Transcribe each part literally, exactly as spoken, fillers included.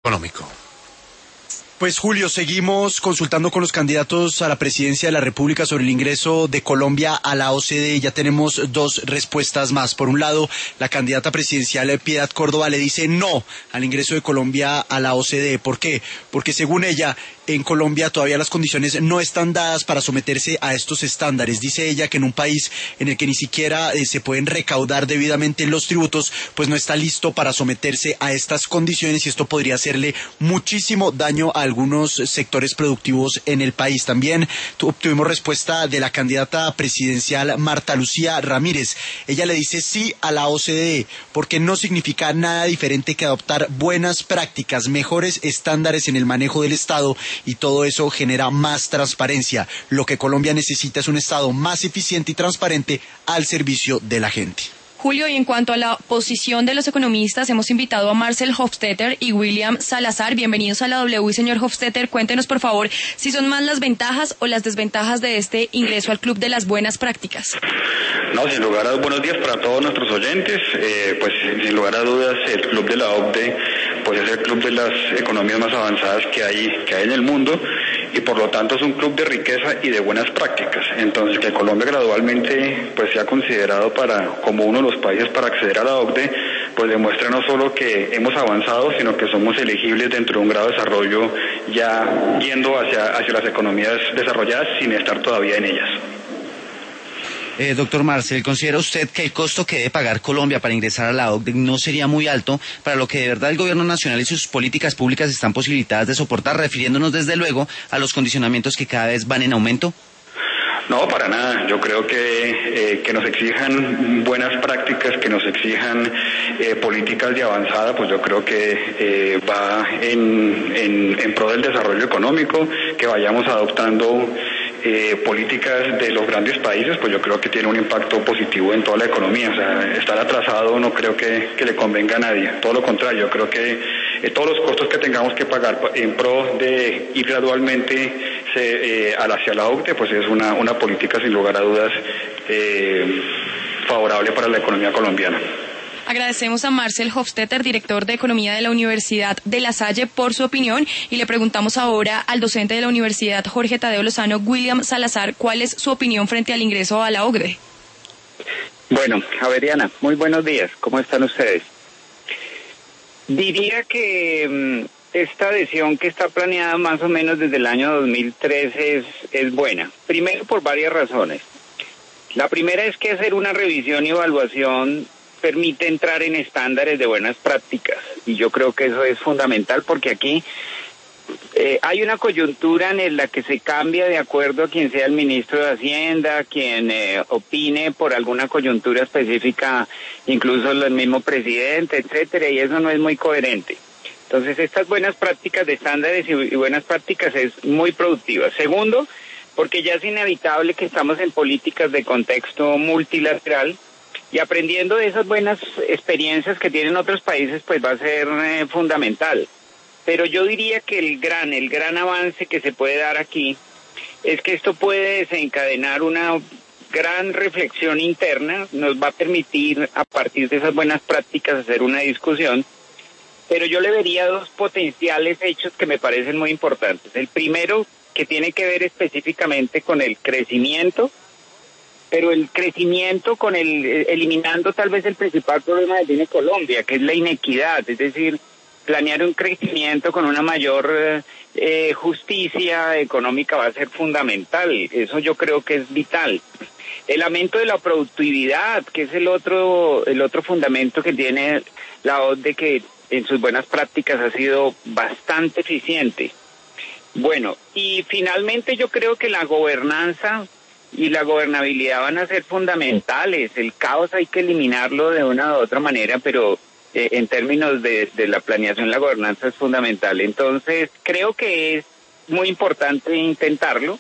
económico. Pues Julio, seguimos consultando con los candidatos a la presidencia de la República sobre el ingreso de Colombia a la O C D E. Ya tenemos dos respuestas más. Por un lado, la candidata presidencial Piedad Córdoba le dice no al ingreso de Colombia a la O C D E. ¿Por qué? Porque según ella, en Colombia todavía las condiciones no están dadas para someterse a estos estándares. Dice ella que en un país en el que ni siquiera eh, se pueden recaudar debidamente los tributos, pues no está listo para someterse a estas condiciones, y esto podría hacerle muchísimo daño a algunos sectores productivos en el país. También obtuvimos respuesta de la candidata presidencial Marta Lucía Ramírez. Ella le dice sí a la O C D E porque no significa nada diferente que adoptar buenas prácticas, mejores estándares en el manejo del Estado, y todo eso genera más transparencia. Lo que Colombia necesita es un Estado más eficiente y transparente al servicio de la gente. Julio, y en cuanto a la posición de los economistas, hemos invitado a Marcel Hofstetter y William Salazar. Bienvenidos a la W. Y señor Hofstetter, cuéntenos por favor si son más las ventajas o las desventajas de este ingreso al club de las buenas prácticas. No, sin lugar a buenos días para todos nuestros oyentes. Eh, pues sin lugar a dudas, el club de la O C D E pues es el club de las economías más avanzadas que hay que hay en el mundo, y por lo tanto es un club de riqueza y de buenas prácticas. Entonces, que Colombia gradualmente pues sea considerado para como uno de los países para acceder a la O C D E, pues demuestra no solo que hemos avanzado, sino que somos elegibles dentro de un grado de desarrollo ya yendo hacia hacia las economías desarrolladas sin estar todavía en ellas. Eh, doctor Marcel, ¿considera usted que el costo que debe pagar Colombia para ingresar a la O C D E no sería muy alto para lo que de verdad el gobierno nacional y sus políticas públicas están posibilitadas de soportar, refiriéndonos desde luego a los condicionamientos que cada vez van en aumento? No, para nada. Yo creo que eh, que nos exijan buenas prácticas, que nos exijan eh, políticas de avanzada, pues yo creo que eh, va en, en, en pro del desarrollo económico, que vayamos adoptando Eh, políticas de los grandes países, pues yo creo que tiene un impacto positivo en toda la economía. O sea, estar atrasado no creo que, que le convenga a nadie, todo lo contrario. Yo creo que eh, todos los costos que tengamos que pagar en pro de ir gradualmente se, eh, hacia la O C D E, pues es una, una política sin lugar a dudas eh, favorable para la economía colombiana. Agradecemos a Marcel Hofstetter, director de Economía de la Universidad de La Salle, por su opinión, y le preguntamos ahora al docente de la Universidad Jorge Tadeo Lozano, William Salazar, ¿cuál es su opinión frente al ingreso a la O C D E? Bueno, Javeriana, muy buenos días, ¿cómo están ustedes? Diría que mmm, esta adhesión que está planeada más o menos desde el año dos mil trece es, es buena, primero por varias razones. La primera es que hacer una revisión y evaluación permite entrar en estándares de buenas prácticas, y yo creo que eso es fundamental porque aquí eh, hay una coyuntura en la que se cambia de acuerdo a quien sea el ministro de Hacienda, quien eh, opine por alguna coyuntura específica, incluso el mismo presidente, etcétera, y eso no es muy coherente. Entonces, estas buenas prácticas de estándares y, y buenas prácticas es muy productiva. Segundo, porque ya es inevitable que estamos en políticas de contexto multilateral, y aprendiendo de esas buenas experiencias que tienen otros países, pues va a ser eh, fundamental. Pero yo diría que el gran, el gran avance que se puede dar aquí es que esto puede desencadenar una gran reflexión interna, nos va a permitir a partir de esas buenas prácticas hacer una discusión, pero yo le vería dos potenciales hechos que me parecen muy importantes. El primero, que tiene que ver específicamente con el crecimiento, pero el crecimiento con el eliminando tal vez el principal problema que tiene Colombia, que es la inequidad, es decir, planear un crecimiento con una mayor eh, justicia económica va a ser fundamental. Eso yo creo que es vital. El aumento de la productividad, que es el otro el otro fundamento que tiene la O C D E, que en sus buenas prácticas ha sido bastante eficiente. Bueno, y finalmente yo creo que la gobernanza y la gobernabilidad van a ser fundamentales. El caos hay que eliminarlo de una u otra manera, pero eh, en términos de, de la planeación, la gobernanza es fundamental. Entonces, creo que es muy importante intentarlo.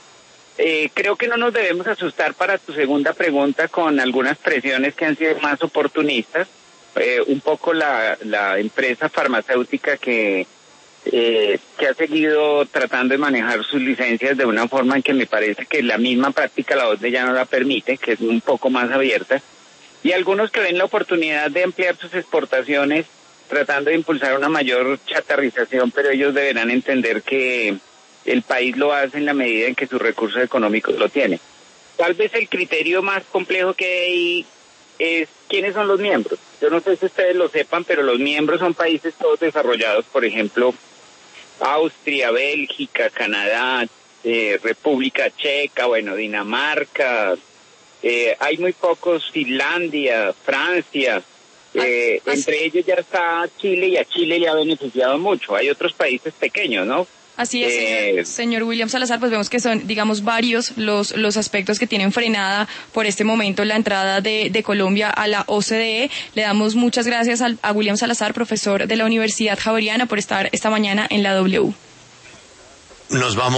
Eh, creo que no nos debemos asustar, para tu segunda pregunta, con algunas presiones que han sido más oportunistas. Eh, un poco la, la empresa farmacéutica que Eh, que ha seguido tratando de manejar sus licencias de una forma en que me parece que la misma práctica la O C D E ya no la permite, que es un poco más abierta, y algunos que ven la oportunidad de ampliar sus exportaciones tratando de impulsar una mayor chatarrización, pero ellos deberán entender que el país lo hace en la medida en que sus recursos económicos lo tienen. Tal vez el criterio más complejo que hay es quiénes son los miembros. Yo no sé si ustedes lo sepan, pero los miembros son países todos desarrollados, por ejemplo, Austria, Bélgica, Canadá, eh, República Checa, bueno, Dinamarca, eh, hay muy pocos, Finlandia, Francia. Eh, ah, entre ellos ya está Chile, y a Chile le ha beneficiado mucho. Hay otros países pequeños, ¿no? Así es, Eh, señor, señor William Salazar, pues vemos que son, digamos, varios los los aspectos que tienen frenada por este momento la entrada de, de Colombia a la O C D E. Le damos muchas gracias al, a William Salazar, profesor de la Universidad Javeriana, por estar esta mañana en la W. Nos vamos.